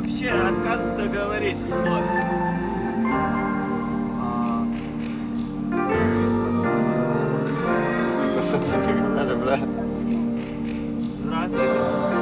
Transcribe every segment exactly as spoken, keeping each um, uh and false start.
вообще отказывается говорить вслух. Что ты сказали, бля? Здравствуйте.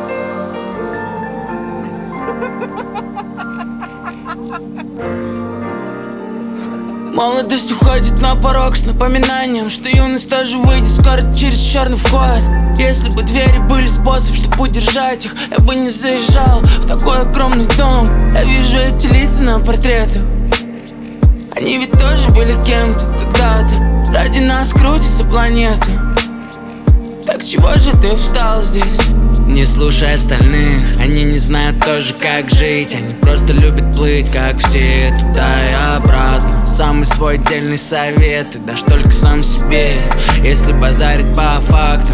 Молодость уходит на порог с напоминанием, что юность тоже выйдет скоро через черный вход. Если бы двери были способ, чтобы удержать их, я бы не заезжал в такой огромный дом. Я вижу эти лица на портретах, они ведь тоже были кем-то когда-то. Ради нас крутится планета. Так чего же ты встал здесь? Не слушай остальных, они не знают тоже как жить. Они просто любят плыть, как все, туда и обратно. Самый свой отдельный совет ты дашь только сам себе, если базарить по фактам.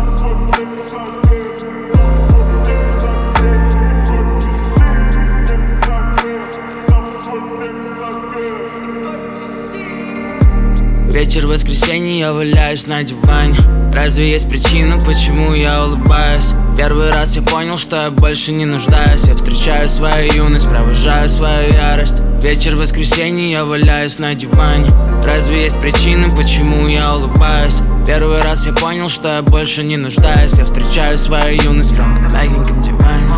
Вечер воскресенья, я валяюсь на диване. Разве есть причина, почему я улыбаюсь? Первый раз я понял, что я больше не нуждаюсь. Я встречаю свою юность, провожаю свою ярость. Вечер воскресенья, я валяюсь на диване. Разве есть причина, почему я улыбаюсь? Первый раз я понял, что я больше не нуждаюсь. Я встречаю свою юность прямо на мягеньком диване.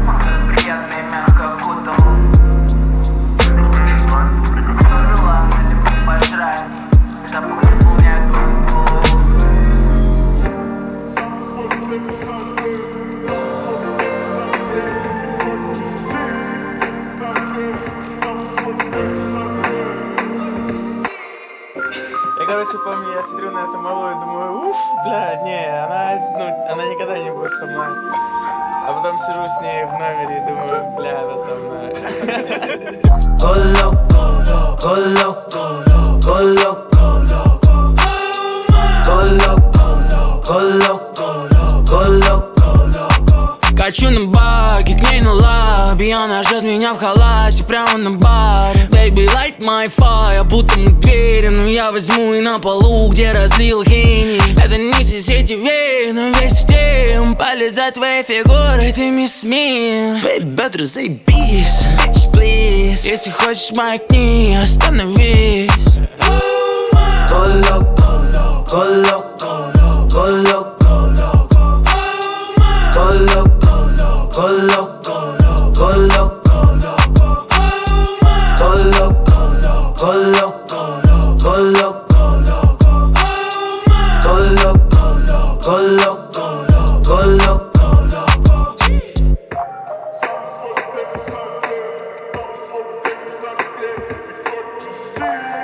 Я, короче, помню, я смотрю на эту малую и думаю, уф, бля, не, она, ну, она никогда не будет со мной. А потом сижу с ней в номере и думаю, бля, она со мной. Go loco, go loco, go loco, loco. Go loco, go loco, go loco, loco. Качу на баке, к ней на лабе. Она ждет меня в халате прямо на баре. Baby, light my fire, будто мы двери. Но я возьму и на полу, где разлил хини. Это не си си ти ви, но весь в тем. Палец за твоей фигурой, ты мисс мир. Baby, бедра заебись, bitch, please. Если хочешь маякни, остановись. Go loco, go loco, go loco, loco. Go loco, go loco, go loco, loco. Go loco, go loco, go loco, loco. Go loco, go loco, go loco, loco. Don't